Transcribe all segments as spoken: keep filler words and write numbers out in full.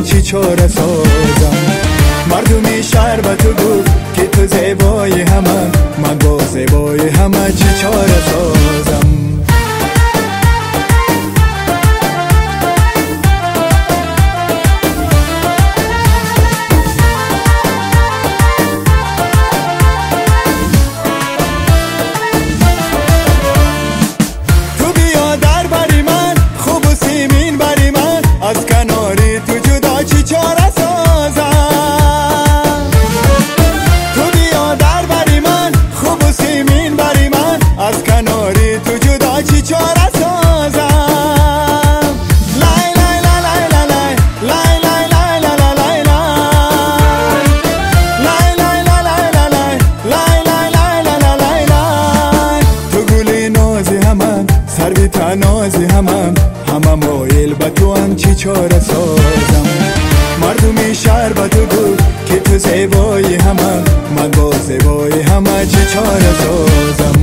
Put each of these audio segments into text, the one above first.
من چی چاره سازم. مردمی شهر به تو گفت که تو زیبای همه، من با زیبای همه چی چاره سازم. از کناری تو جدا چی چاره سازم. تو بیا در بری من، خوب و سیمین بری من، از کناری تو جدا چی چاره سازم. لای لای لای لای لای لای لای لای لای لای لای لای لای لای لای. تو گلی نازی همم، سروی تنازی همم، همه مایل به تو هم چی چاره سازم. مردمی شهر به تو گفت که تو زیبای همه، من با زیبای همه چی چاره سازم.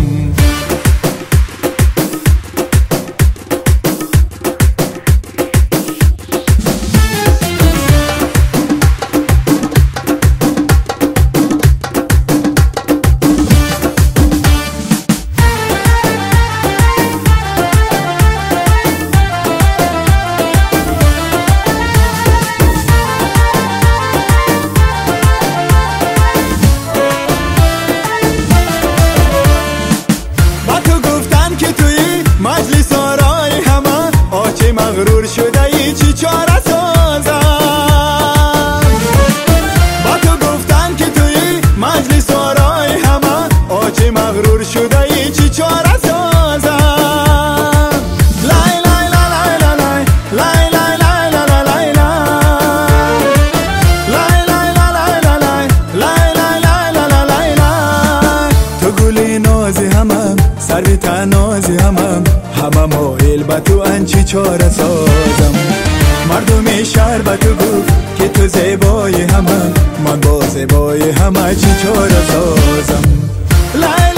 مجلس آرای همه آچه مغرور شده ای چی چاره سازم. با تو گفتن که توی مجلس آرای همه آچه مغرور شده ای چی چاره سازم. لای لای لای لای لای لای لای لای لای لای لای لای. تو گلی نازی همم، سروی تنازی همم، همه مایل به تو ان چی چاره سازم. مردمی شهر به تو گفت که تو زیبای همه، من با زیبای همه چی چاره سازم.